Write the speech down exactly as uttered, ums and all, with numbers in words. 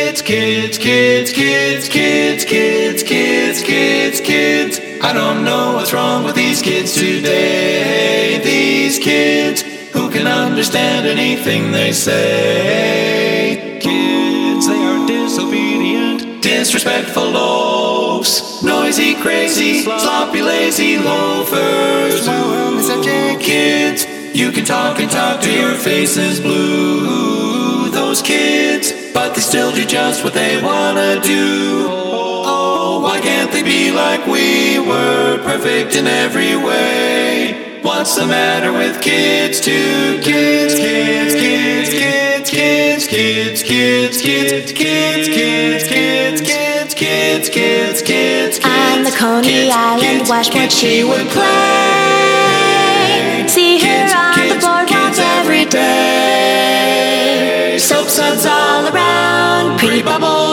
kids, kids, kids, kids, kids, kids, kids, kids, kids. I don't know what's wrong with these kids today. These kids who can understand anything they say. Kids, they are disobedient, disrespectful loafs, noisy, crazy, sloppy, lazy loafers. Kids, you can talk and talk till your face is blue. Those kids, but they still do just what they wanna do. Oh, why can't they be like we were, perfect in every way? What's the matter with kids too? Kids, kids, kids, kids, kids, kids, kids, kids, kids, kids, kids, kids, kids, kids, kids. On the Coney Island, watch what she would play. See her on the boardwalk every day. Soap suds all around, pretty bubbles.